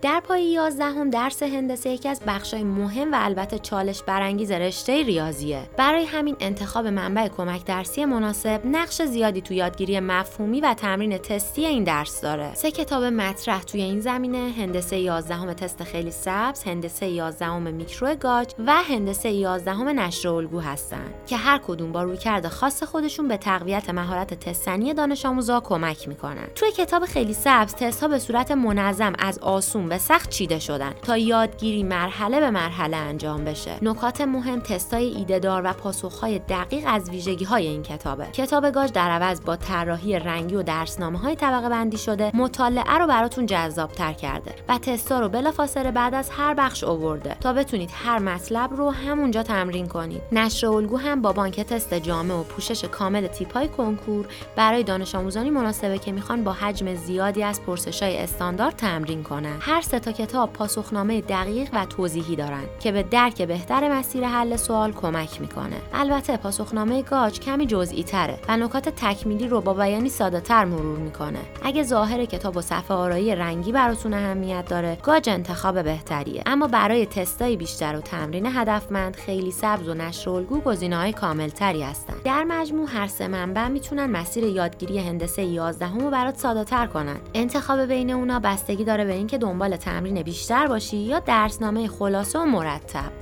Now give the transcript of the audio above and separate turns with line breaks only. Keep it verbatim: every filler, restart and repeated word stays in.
در پایه یازدهم درس هندسه یکی از بخشای مهم و البته چالش برانگیز رشته ریاضیه. برای همین انتخاب منبع کمک درسی مناسب نقش زیادی تو یادگیری مفهومی و تمرین تستی این درس داره. سه کتاب مطرح توی این زمینه هندسه یازدهم تست خیلی سبز، هندسه یازدهم میکرو گاج و هندسه یازدهم نشر الگو هستن که هر کدوم با رویکرد خاص خودشون به تقویت مهارت تستنی دانش آموزا کمک میکنن. توی کتاب خیلی سبز تست‌ها به صورت منظم از آسون به سخت چیده شدن تا یادگیری مرحله به مرحله انجام بشه. نکات مهم تست‌های ایده‌دار و پاسخ‌های دقیق از ویژگی‌های این کتابه. کتاب گاج در عوض با طراحی رنگی و درسنامه‌های طبقه بندی شده مطالعه رو براتون جذاب‌تر کرده و تستا رو بلافاصله بعد از هر بخش آورده تا بتونید هر مطلب رو همونجا تمرین کنید. نشر الگو هم با بانک تست جامع و پوشش کامل تیپ‌های کنکور برای دانش آموزانی مناسبه که میخوان با حجم زیادی از پرسش‌های استاندارد تمرین کنن. هر سه تا کتاب پاسخنامه دقیق و توضیحی دارن که به درک بهتر مسیر حل سوال کمک میکنه. البته پاسخنامه گاج کمی جزئی تره و نکات تکمیلی رو با بیانی ساده‌تر مرور میکنه. اگه ظاهر کتاب و صفحه آرایی رنگی براتون اهمیت داره، گاج انتخاب بهتریه. اما برای تستای بیشتر و تمرین هدفمند، خیلی سبز و نشر الگو گزینه‌های کامل‌تری هستن. در مجموع هر سه منبع میتونن مسیر یادگیری هندسه یازدهم رو برات ساده‌تر کنن. انتخاب بین اونا بستگی داره به اینکه دنبال تمرین بیشتر باشی یا درسنامه خلاصه و مرتب.